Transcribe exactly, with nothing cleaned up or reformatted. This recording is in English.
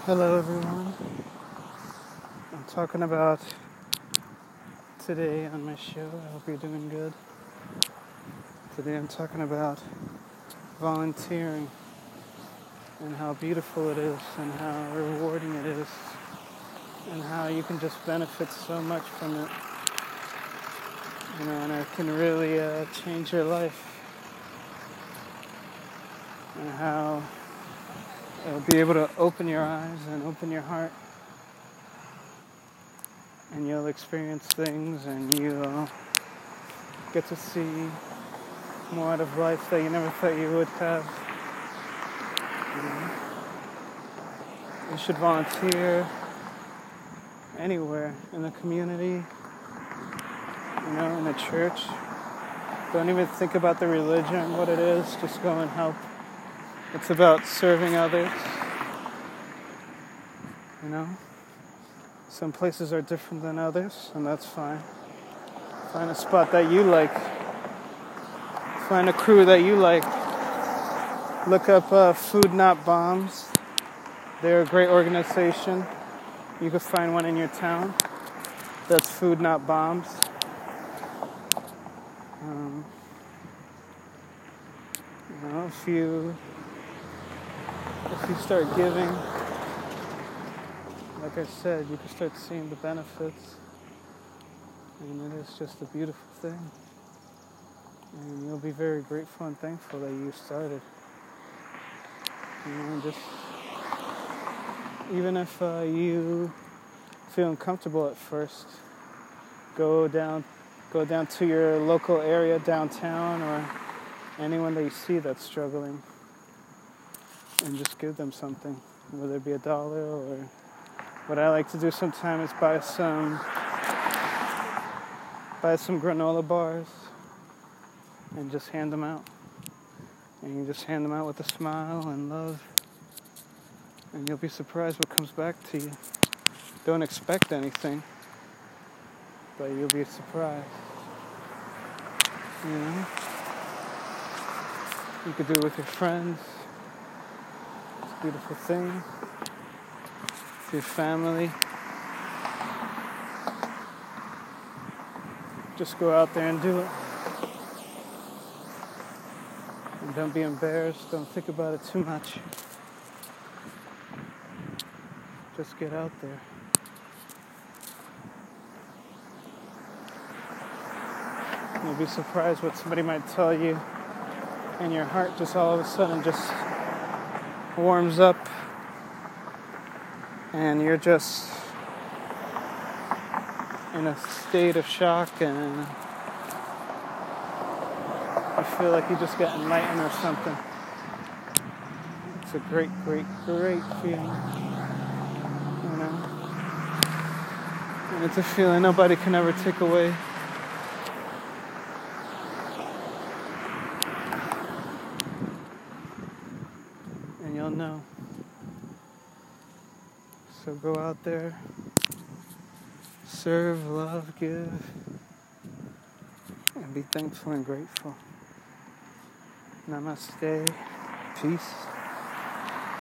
Hello, everyone. I'm talking about today on my show. I hope you're doing good. Today I'm talking about volunteering and how beautiful it is and how rewarding it is and how you can just benefit so much from it. You know, and it can really uh, change your life. And how it'll be able to open your eyes and open your heart. And you'll experience things and you'll get to see more out of life that you never thought you would have. You know? You should volunteer anywhere in the community, you know, in a church. Don't even think about the religion, what it is, just go and help. It's about serving others, you know. Some places are different than others, and that's fine. Find a spot that you like. Find a crew that you like. Look up uh, Food Not Bombs. They're a great organization. You can find one in your town. That's Food Not Bombs. Um, you know, if you if you start giving, like I said, you can start seeing the benefits, and it is just a beautiful thing. And you'll be very grateful and thankful that you started. You know, just even if uh, you feel uncomfortable at first, go down, go down to your local area, downtown, or anyone that you see that's struggling, and just give them something, whether it be a dollar or what I like to do sometimes is buy some buy some granola bars and just hand them out. And you just hand them out with a smile and love, and you'll be surprised what comes back to you. Don't expect anything, but you'll be surprised. You know? You could do it with your friends. It's a beautiful thing. With your family. Just go out there and do it. And don't be embarrassed. Don't think about it too much. Just get out there. You'll be surprised what somebody might tell you, and your heart just all of a sudden just warms up, and you're just in a state of shock, and you feel like you just got enlightened or something. It's a great, great, great feeling, you know. And it's a feeling nobody can ever take away. And you'll know. So go out there, serve, love, give, and be thankful and grateful. Namaste. Peace.